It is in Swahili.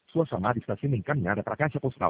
Sua chamada está sendo encaminhada para a caixa postal